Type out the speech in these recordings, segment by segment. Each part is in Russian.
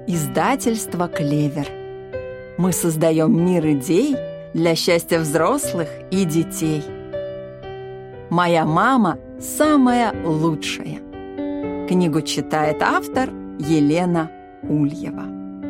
Издательство «Клевер». Мы создаем мир идей для счастья взрослых и детей. Моя мама самая лучшая. Книгу читает автор Елена Ульева.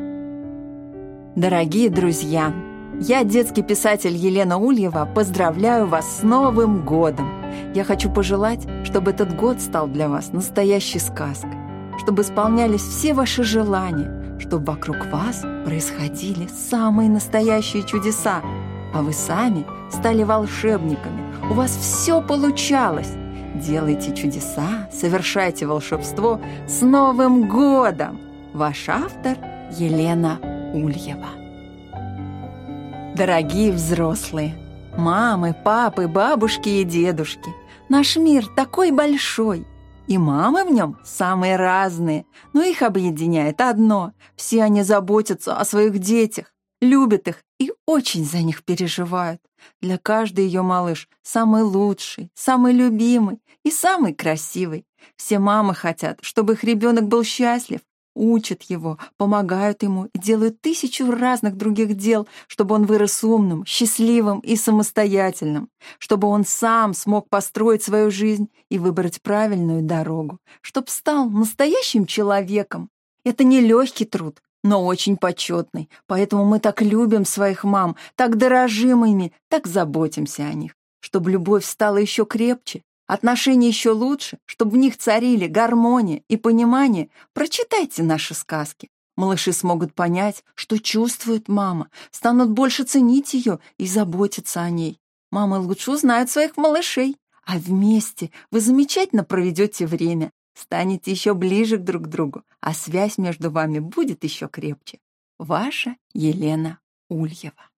Дорогие друзья, я, детский писатель Елена Ульева, поздравляю вас с Новым годом. Я хочу пожелать, чтобы этот год стал для вас настоящей сказкой, чтобы исполнялись все ваши желания, чтобы вокруг вас происходили самые настоящие чудеса, а вы сами стали волшебниками. У вас все получалось. Делайте чудеса, совершайте волшебство. С Новым годом! Ваш автор Елена Ульева. Дорогие взрослые, мамы, папы, бабушки и дедушки, наш мир такой большой, и мамы в нем самые разные, но их объединяет одно: все они заботятся о своих детях, любят их и очень за них переживают. Для каждой ее малыш самый лучший, самый любимый и самый красивый. Все мамы хотят, чтобы их ребенок был счастлив, учат его, помогают ему и делают 1000 разных других дел, чтобы он вырос умным, счастливым и самостоятельным, чтобы он сам смог построить свою жизнь и выбрать правильную дорогу, чтобы стал настоящим человеком. Это не легкий труд, но очень почетный, поэтому мы так любим своих мам, так дорожим ими, так заботимся о них, чтобы любовь стала еще крепче, отношения еще лучше, чтобы в них царили гармония и понимание. Прочитайте наши сказки. Малыши смогут понять, что чувствует мама, станут больше ценить ее и заботиться о ней. Мамы лучше узнают своих малышей, а вместе вы замечательно проведете время, станете еще ближе друг к другу, а связь между вами будет еще крепче. Ваша Елена Ульева.